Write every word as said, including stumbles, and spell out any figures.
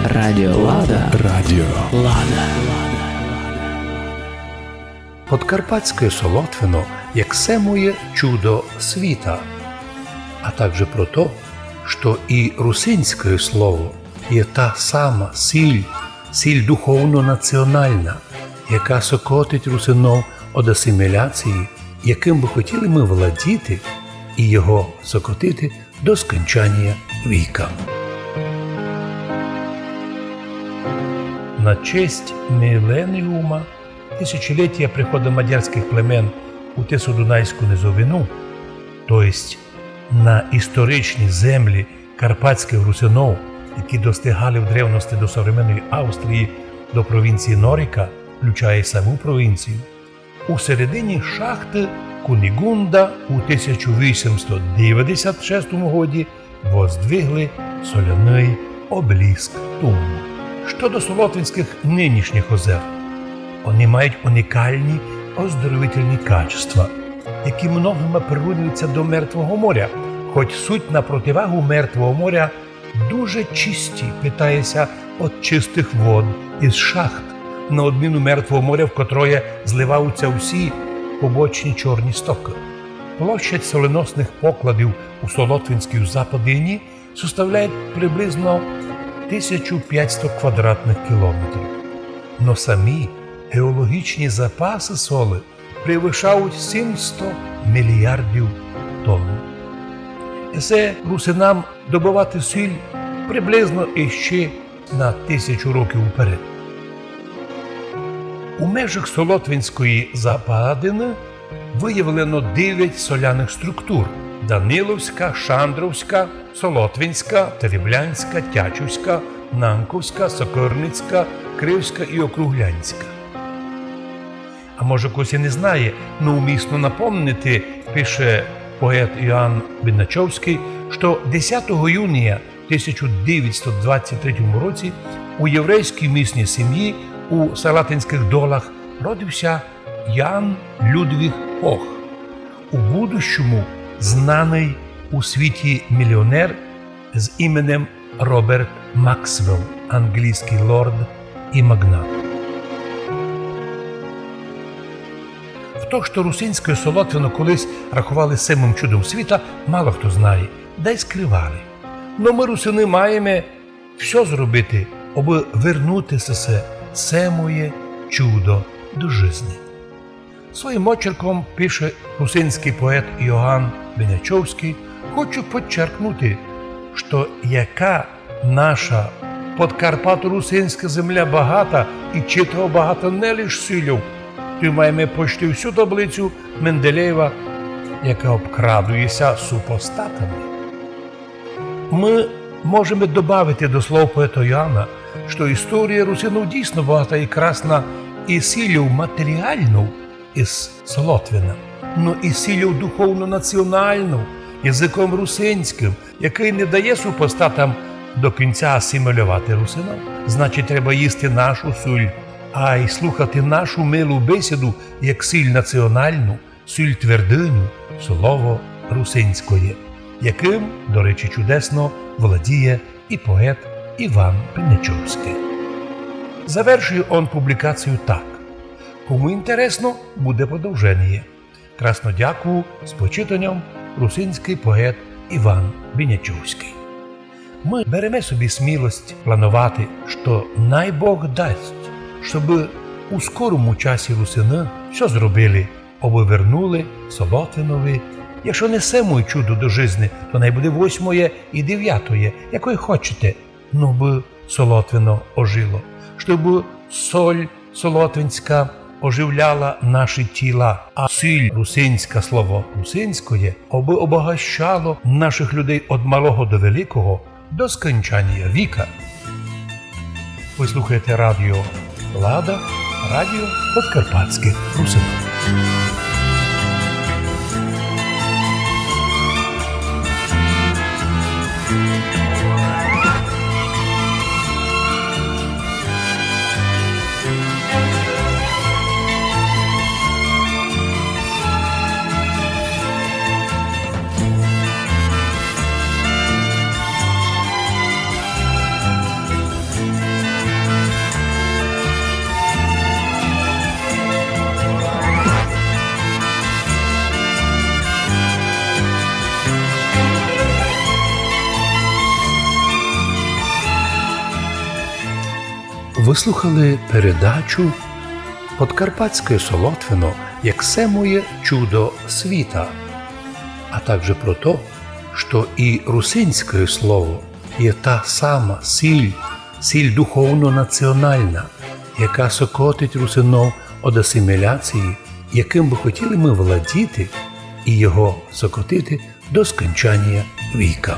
Радіо Лада. Радіо Лада. Подкарпатське Солотвино як самое чудо світа, а также про то, что и русинское слово є та сама сіль, сіль духовно-національна, яка сокотить русинов од асиміляції, яким би хотіли ми владіти і його сокотити до скончання віка. На честь міленіума тисячоліття приходу мадярських племен у Тисо-Дунайську низовину, то есть на історичні землі карпатських русинов, які достигали в древності до современної Австрії, до провінції Норіка, включає саму провінцію, у середині шахти Кунігунда у тисяча вісімсот дев'яносто шостому році воздвигли соляний обеліск Тумбу. Щодо солотвинських нинішніх озер, вони мають унікальні оздоровительні качества, які многими прирівнюються до Мертвого моря, хоч суть на противагу Мертвого моря дуже чисті, питається від чистих вод із шахт, на відміну Мертвого моря, в котроє зливаються всі побочні чорні стоки. Площадь соленосних покладів у Солотвинській западині составляє приблизно тисячу п'ятсот квадратних кілометрів. Но самі геологічні запаси соли перевищають сімсот мільярдів тонн. Це русинам добувати сіль приблизно іще на тисячу років вперед. У межах Солотвинської западини виявлено дев'ять соляних структур – Даниловська, Шандровська, Солотвинська, Тереблянська, Тячівська, Нанковська, Сокирницька, Кривська і Округлянська. А може, хтось і не знає, но умісно напомнити, пише поет Іоанн Бенечовський, що десятого юня тисяча дев'ятсот двадцять третього році у єврейській місній сім'ї у Салатинських долах родився Ян Людвіг Ох, у будущому знаний у світі мільйонер з іменем Роберт Максвелл, англійський лорд і магнат. В то, що русинське Солотвино колись рахували самим чудом світа, мало хто знає, да й скривали. Но ми, русини, маємо все зробити, аби вернутися се самое чудо до жизни. Своїм очерком пише русинський поет Іоанн Бенечовський: «Хочу підчеркнути, що яка наша подкарпато-русинська земля багата, і чи того багата не лиш силів, то маємо почти всю таблицю Менделєєва, яка обкрадується супостатами». Ми можемо додати до слов поета Іоанна, що історія русинів дійсно багата і красна і силів матеріальну із Солотвина, но і силів духовно-національну, язиком русинським, який не дає супостатам до кінця асимілювати русинам. Значить, треба їсти нашу сіль, а й слухати нашу милу бесіду як сіль національну, сіль твердиню, слово русинської, яким, до речі, чудесно володіє і поет Іван Бенечовський. Завершує он публікацію так: «Кому інтересно, буде продовження. Красно дякую з почитанням, русинський поет Іван Бенечовський». Ми беремо собі смілость планувати, що най Бог дасть, щоб у скорому часі русини все зробили, аби вернули Солотвинові, якщо не семое чудо до жизни, то най буде восьмоє і дев'ятоє, якої хочете, но би Солотвино ожило, щоб соль солотвинська оживляла наші тіла, а сіль русинська, слово русинської, аби обогащало наших людей від малого до великого, до скончання віка. Ви слухаєте радіо Лада, радіо подкарпатських русинів. Выслухали передачу «Подкарпатське Солотвино, як се моє чудо світа», а также про то, що і русинське слово є та сама сіль, сіль духовно-національна, яка сокотить русинов од асиміляції, яким би хотіли ми владіти і його сокотити до скончання віка.